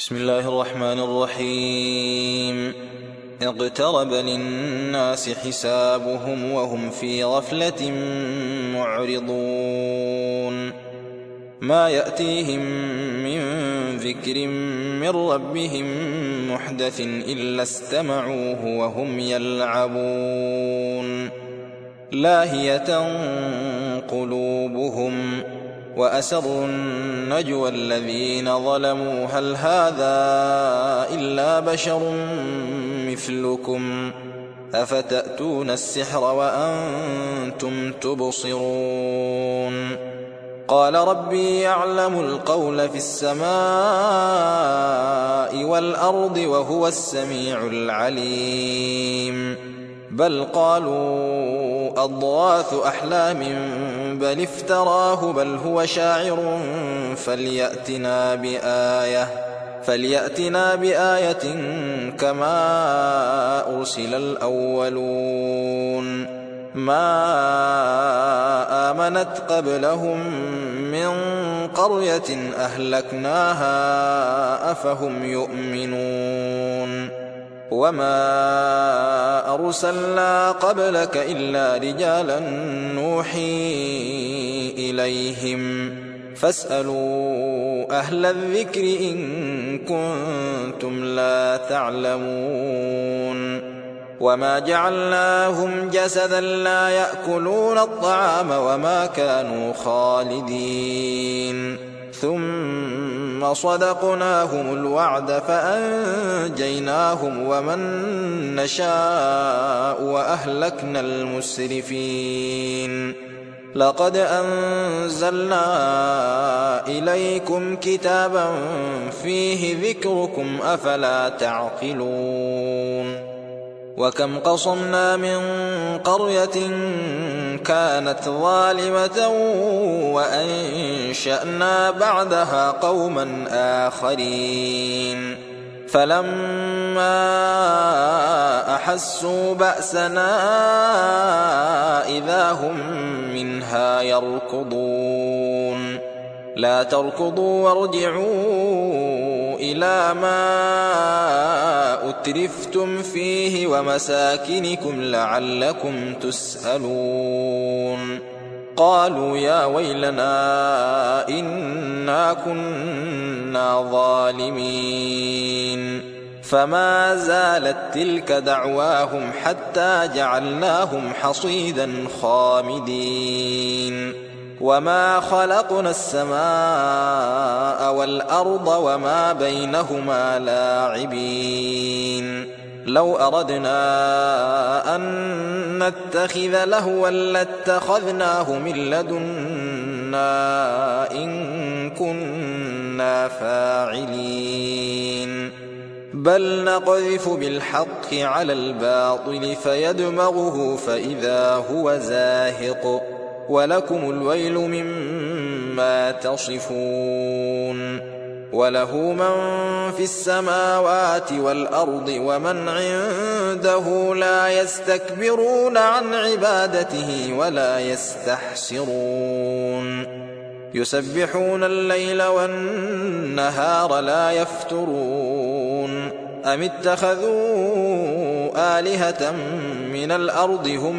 بسم الله الرحمن الرحيم. اقترب للناس حسابهم وهم في غفلة معرضون. ما يأتيهم من ذكر من ربهم محدث إلا استمعوه وهم يلعبون. لاهية قلوبهم وأسروا النجوى الذين ظلموا هل هذا إلا بشر مثلكم أفتأتون السحر وأنتم تبصرون. قال ربي يعلم القول في السماء والأرض وهو السميع العليم. بل قالوا أضغاث أحلام بل افتراه بل هو شاعر فليأتنا بآية كما أرسل الأولون. ما آمنت قبلهم من قرية أهلكناها أفهم يؤمنون. وما أرسلنا قبلك إلا رجالا نوحي إليهم فاسألوا أهل الذكر إن كنتم لا تعلمون. وما جعلناهم جسدا لا يأكلون الطعام وما كانوا خالدين. ثم صدقناهم الوعد فأنجيناهم ومن نشاء وأهلكنا المسرفين. لقد أنزلنا إليكم كتابا فيه ذكركم أفلا تعقلون. وكم قصمنا من قرية كانت ظالمة وأنشأنا بعدها قوما آخرين. فلما أحسوا بأسنا إذا هم منها يركضون. لا تركضوا وارجعوا إلى ما أترفتم فيه ومساكنكم لعلكم تسألون. قالوا يا ويلنا إنا كنا ظالمين. فما زالت تلك دعواهم حتى جعلناهم حصيدا خامدين. وما خلقنا السماء والأرض وما بينهما لاعبين. لو أردنا أن نتخذ لهوا لاتخذناه من لدنا إن كنا فاعلين. بل نقذف بالحق على الباطل فيدمغه فإذا هو زاهق ولكم الويل مما تصفون. وله من في السماوات والأرض ومن عنده لا يستكبرون عن عبادته ولا يستحسرون. يسبحون الليل والنهار لا يفترون. أم اتخذوا آلهة من الأرض هم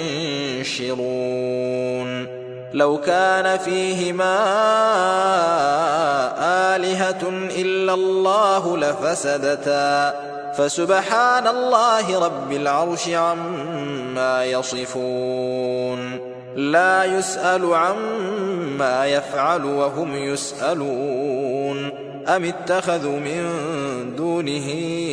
ينشرون. لو كان فيهما آلهة إلا الله لفسدتا فسبحان الله رب العرش عما يصفون. لا يسأل عما يفعل وهم يسألون. أم اتخذوا من دونه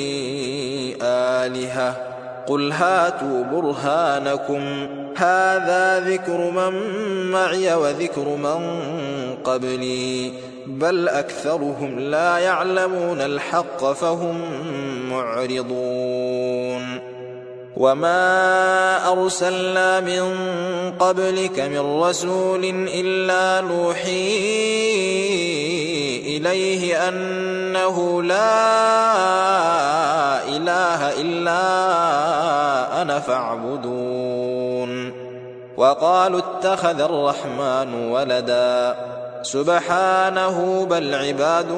آلهة قل هاتوا برهانكم هذا ذكر من معي وذكر من قبلي بل أكثرهم لا يعلمون الحق فهم معرضون. وما أرسلنا من قبلك من رسول إلا نوحي إليه أنه لا إله إلا أنا فاعبدون. وقالوا اتخذ الرحمن ولدا سبحانه بل عباد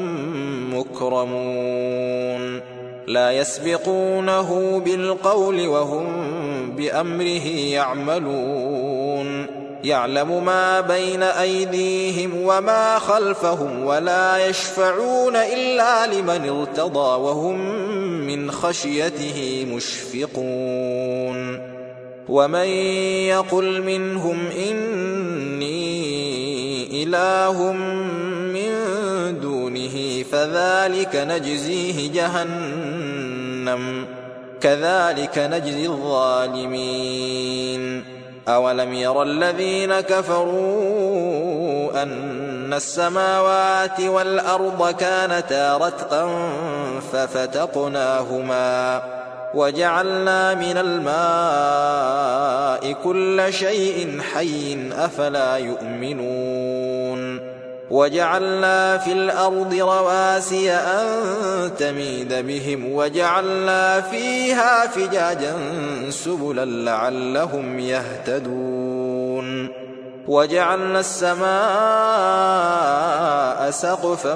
مكرمون لا يسبقونه بالقول وهم بأمره يعملون يعلم ما بين أيديهم وما خلفهم ولا يشفعون إلا لمن ارتضى وهم من خشيته مشفقون ومن يقل منهم إني إله من دونه فذلك نجزيه جهنم كذلك نجزي الظالمين أولم ير الذين كفروا أن السماوات والأرض كانتا رتقا ففتقناهما وجعلنا من الماء كل شيء حي أفلا يؤمنون وجعلنا في الأرض رواسي أن تميد بهم وجعلنا فيها فجاجا سبلا لعلهم يهتدون وجعلنا السماء سقفا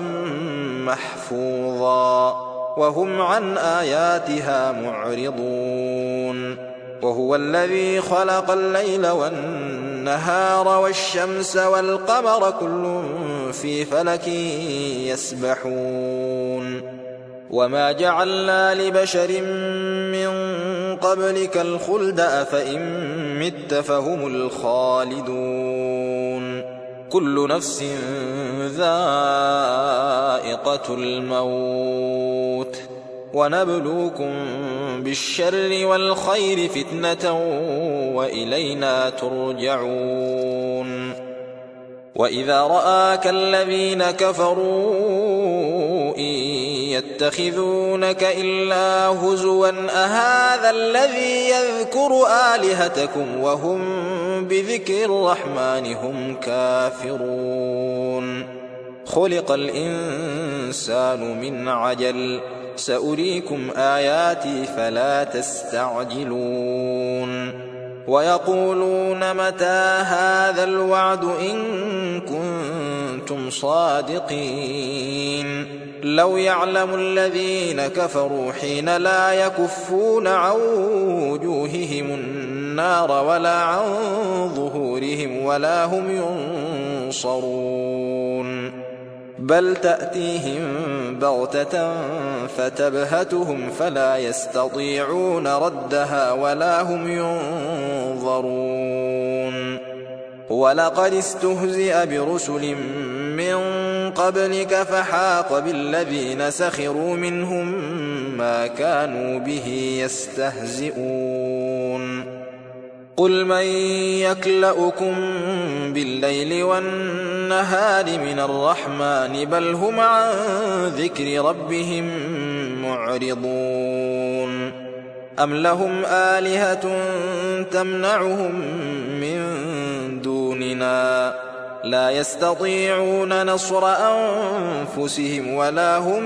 محفوظا وهم عن آياتها معرضون وهو الذي خلق الليل والنهار والشمس والقمر كل في فلك يسبحون وما جعلنا لبشر من قبلك الخلد أفإن مت فهم الخالدون كل نفس ذائقة الموت ونبلوكم بالشر والخير فتنة وإلينا ترجعون وإذا رآك الذين كفروا إن يتخذونك إلا هزوا أهذا الذي يذكر آلهتكم وهم بذكر الرحمن هم كافرون خلق الإنسان من عجل سأريكم آياتي فلا تستعجلون ويقولون متى هذا الوعد إن كنتم صادقين لو يعلم الذين كفروا حين لا يكفون عن وجوههم النار ولا عن ظهورهم ولا هم ينصرون بل تأتيهم بغتة فتبهتهم فلا يستطيعون ردها ولا هم ينظرون ولقد استهزئ برسل من قبلك فحاق بالذين سخروا منهم ما كانوا به يستهزئون قل من يكلؤكم بالليل والنهار من الرحمن بل هم عن ذكر ربهم معرضون أم لهم آلهة تمنعهم من دوننا لا يستطيعون نصر أنفسهم ولا هم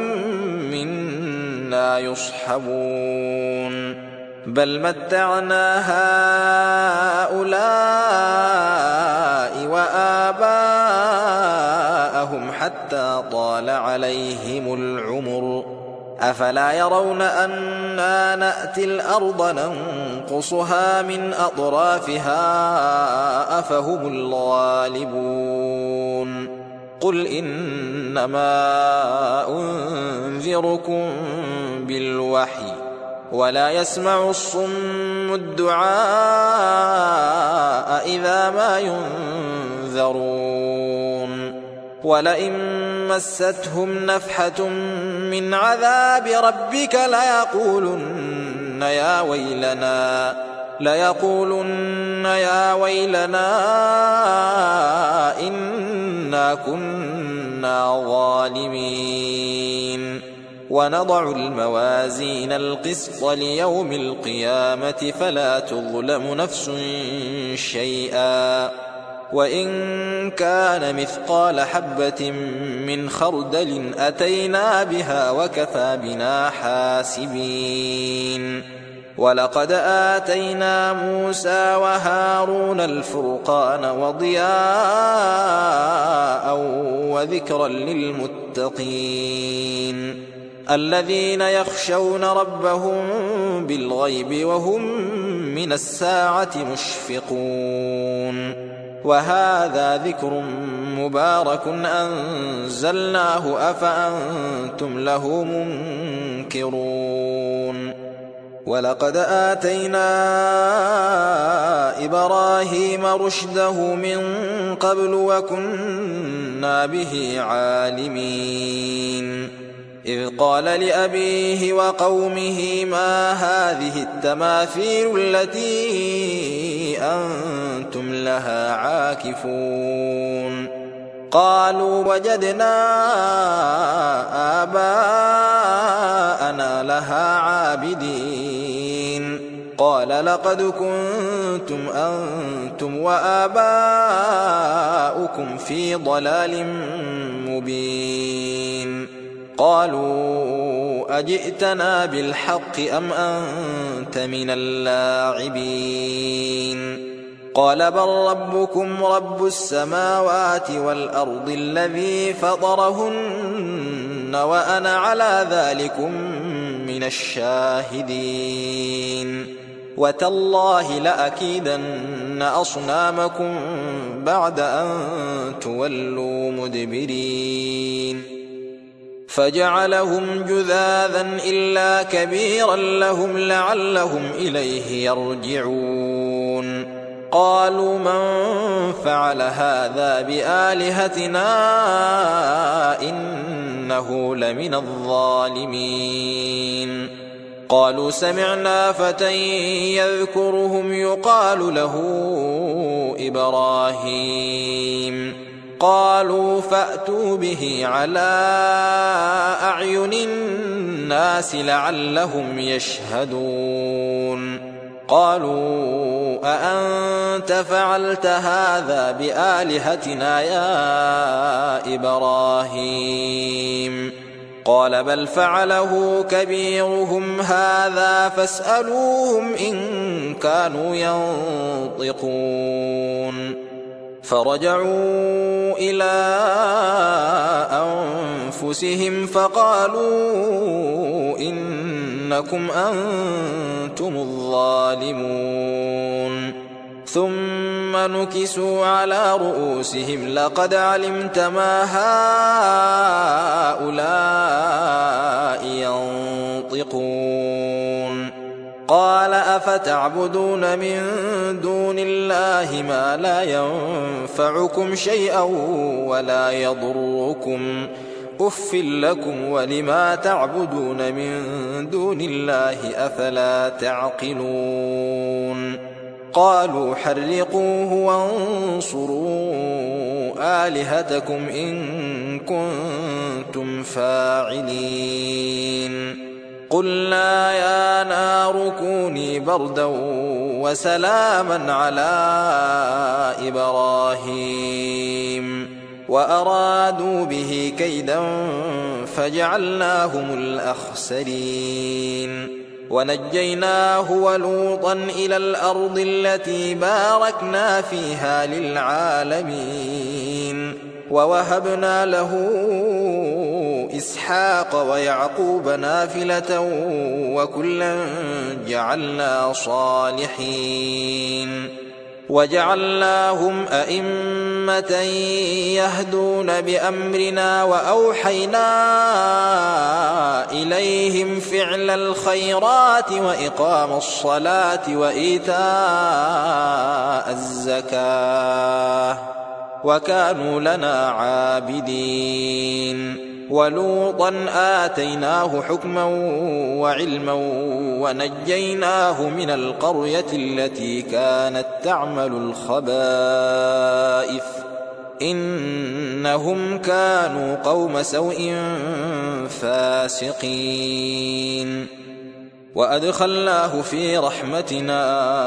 منا يصحبون بل متعنا هؤلاء وآباءهم حتى طال عليهم العمر أفلا يرون أنا نأتي الأرض ننقصها من أطرافها أفهم الغالبون قل إنما أنذركم بالوحي ولا يسمع الصم الدعاء إذا ما ينذرون ولئن مستهم نفحة من عذاب ربك ليقولن يا ويلنا إنا كنا ظالمين ونضع الموازين القسط ليوم القيامة فلا تظلم نفس شيئا وإن كان مثقال حبة من خردل أتينا بها وكفى بنا حاسبين ولقد آتينا موسى وهارون الفرقان وضياء وذكرا للمتقين الذين يخشون ربهم بالغيب وهم من الساعة مشفقون وهذا ذكر مبارك أنزلناه أفأنتم له منكرون ولقد آتينا إبراهيم رشده من قبل وكنا به عالمين إذ قال لأبيه وقومه ما هذه التماثيل التي أنتم لها عاكفون قالوا وجدنا آباءنا لها عابدين قال لقد كنتم أنتم وآباؤكم في ضلال مبين قالوا أجئتنا بالحق أم أنت من اللاعبين قال بل ربكم رب السماوات والأرض الذي فطرهن وأنا على ذلكم من الشاهدين وتالله لأكيدن أصنامكم بعد أن تولوا مدبرين فجعلهم جذاذا إلا كبيرا لهم لعلهم إليه يرجعون قالوا من فعل هذا بآلهتنا إنه لمن الظالمين قالوا سمعنا فتى يذكرهم يقال له إبراهيم قالوا فأتوا به على أعين الناس لعلهم يشهدون قالوا أأنت فعلت هذا بآلهتنا يا إبراهيم قال بل فعله كبيرهم هذا فاسألوهم إن كانوا ينطقون فرجعوا إلى أنفسهم فقالوا إنكم أنتم الظالمون ثم نكسوا على رؤوسهم لقد علمت ما هؤلاء ينطقون قال أفتعبدون من دون الله ما لا ينفعكم شيئا ولا يضركم أف لكم ولما تعبدون من دون الله أفلا تعقلون قالوا حرقوه وانصروا آلهتكم إن كنتم فاعلين قلنا يا نار كوني بردا وسلاما على إبراهيم وأرادوا به كيدا فجعلناهم الأخسرين ونجيناه ولوطا إلى الأرض التي باركنا فيها للعالمين ووهبنا له إسحاق ويعقوب نافلة وكلا جعلنا صالحين وجعلناهم أئمة يهدون بأمرنا وأوحينا إليهم فعل الخيرات وإقام الصلاة وإيتاء الزكاة وكانوا لنا عابدين ولوطا آتيناه حكما وعلما ونجيناه من القرية التي كانت تعمل الخبائث إنهم كانوا قوم سوء فاسقين وأدخلناه في رحمتنا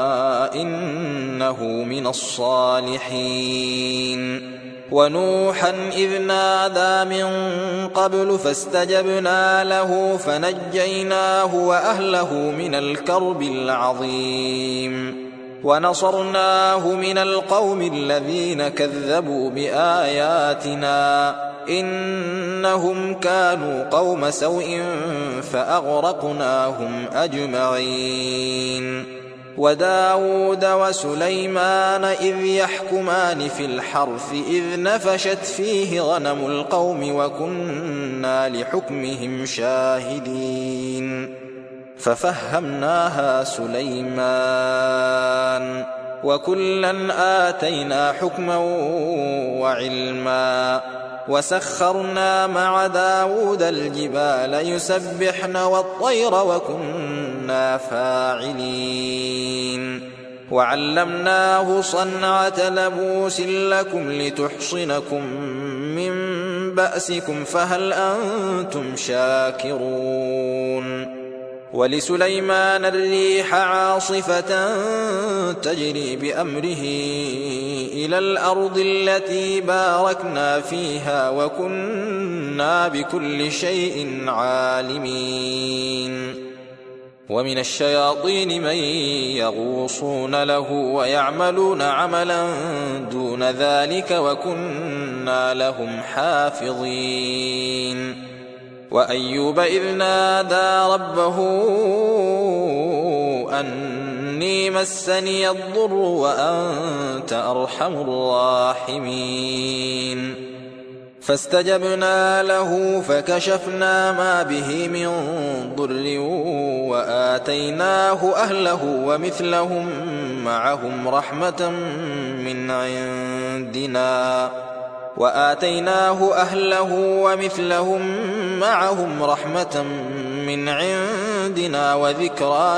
إنه من الصالحين. ونوحا إذ نادى من قبل فاستجبنا له فنجيناه وأهله من الكرب العظيم ونصرناه من القوم الذين كذبوا بآياتنا إنهم كانوا قوم سوء فأغرقناهم أجمعين. وداود وسليمان إذ يحكمان في الحرث إذ نفشت فيه غنم القوم وكنا لحكمهم شاهدين ففهمناها سليمان وكلا آتينا حكما وعلما وسخرنا مع داود الجبال يسبحن والطير وكنا فاعلين. وعلمناه صنعة لبوس لكم لتحصنكم من بأسكم فهل أنتم شاكرون. ولسليمان الريح عاصفة تجري بأمره إلى الأرض التي باركنا فيها وكنا بكل شيء عالمين. ومن الشياطين من يغوصون له ويعملون عملا دون ذلك وكنا لهم حافظين. وأيوب إذ نادى ربه أني مسني الضر وأنت أرحم الراحمين فاستجبنا له فكشفنا ما به من ضر وآتيناه أهله ومثلهم معهم رحمة من عندنا وذكرى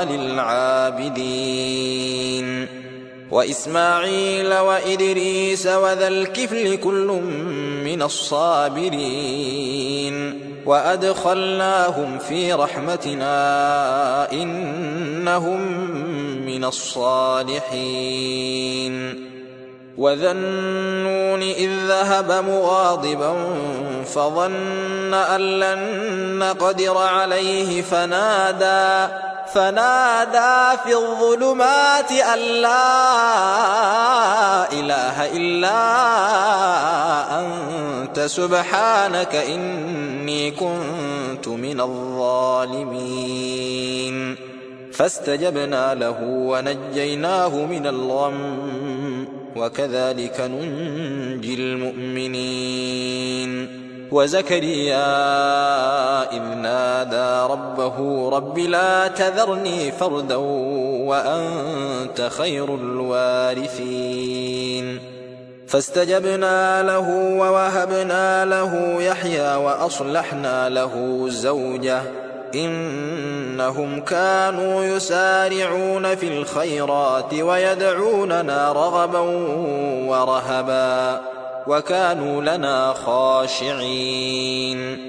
للعابدين. وإسماعيل وإدريس وذا الكفل كل من الصابرين وأدخلناهم في رحمتنا إنهم من الصالحين. وذا النون إذ ذهب مغاضبا فظن أن لن نقدر عليه فنادى في الظلمات أن لا إله إلا أنت سبحانك إني كنت من الظالمين فاستجبنا له ونجيناه من الغم وكذلك ننجي المؤمنين. وزكريا إذ نادى ربه رب لا تذرني فردا وأنت خير الوارثين فاستجبنا له ووهبنا له يحيى وأصلحنا له زوجه إنهم كانوا يسارعون في الخيرات ويدعوننا رغبا ورهبا وكانوا لنا خاشعين.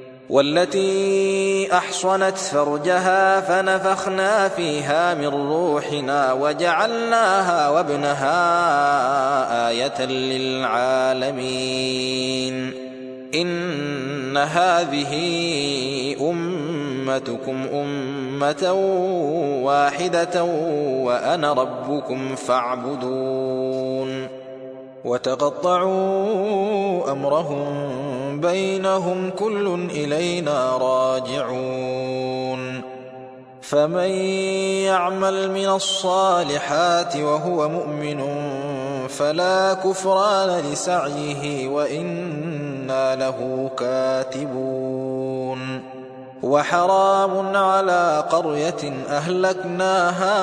والتي أحصنت فرجها فنفخنا فيها من روحنا وجعلناها وابنها آية للعالمين. إن هذه أمتكم أمة واحدة وأنا ربكم فاعبدون. وتقطعوا أمرهم بينهم كل إلينا راجعون. فمن يعمل من الصالحات وهو مؤمن فلا كفران لسعيه وإنا له كاتبون. وحرام على قرية أهلكناها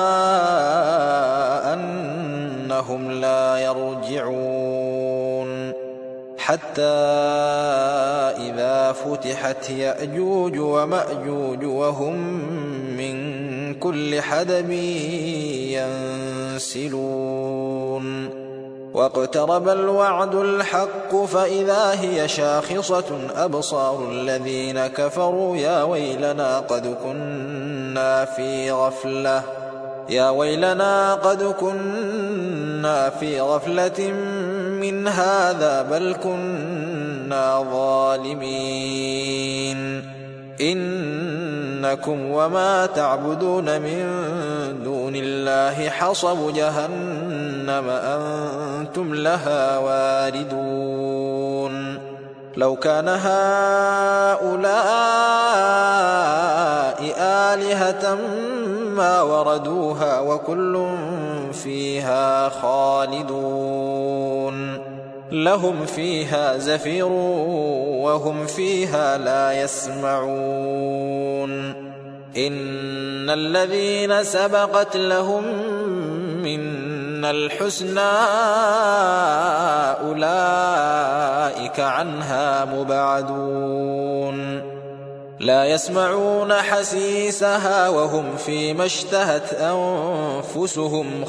أنهم لا يرجعون حتى إذا فتحت يأجوج ومأجوج وهم من كل حدب ينسلون. واقترب الوعد الحق فإذا هي شاخصة أبصار الذين كفروا يا ويلنا قد كنا في غفلة من هذا بل كنا ظالمين إنكم وما تعبدون من دون الله حصب جهنم أنتم لها واردون لو كان هؤلاء آلهة ما وردوها وكل فيها خالدون لهم فيها زفير وهم فيها لا يسمعون إن الذين سبقت لهم منا الحسنى أولئك عنها مبعدون لا يسمعون حسيسها وهم فيما اشتهت أنفسهم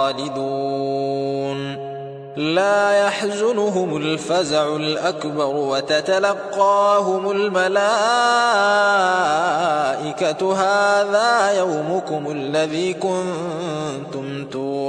خالدون لا يحزنهم الفزع الأكبر وتتلقاهم الملائكة هذا يومكم الذي كنتم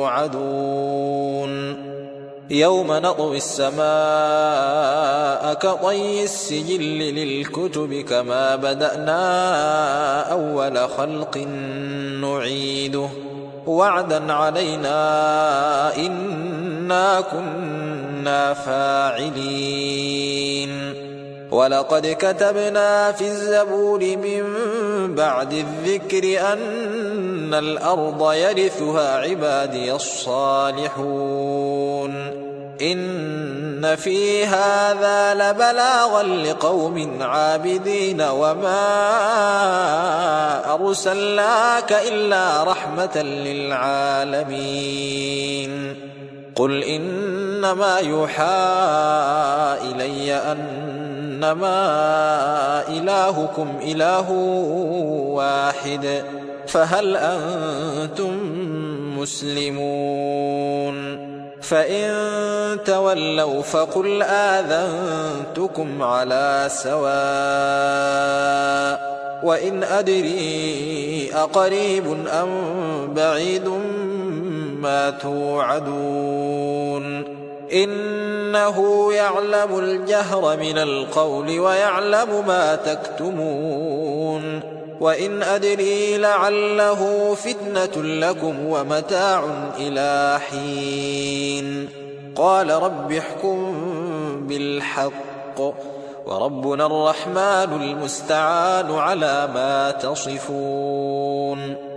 توعدون يوم نطوي السماء كطي السجل للكتب كما بدأنا أول خلق نعيده وعدا علينا إنا كنا فاعلين ولقد كتبنا في الزبور من بعد الذكر أن الأرض يرثها عبادي الصالحون إن في هذا لبلاغا لقوم عابدين وما أرسلناك إلا رحمة للعالمين قل إنما يوحى إلي أنما إلهكم إله واحد فهل أنتم مسلمون فإن تولوا فقل آذنتكم على سواء وإن أدري أقريب أم بعيد ما توعدون إنه يعلم الجهر من القول ويعلم ما تكتمون وإن أدري لعله فتنة لكم ومتاع إلى حين قال رب احكم بالحق وربنا الرحمن المستعان على ما تصفون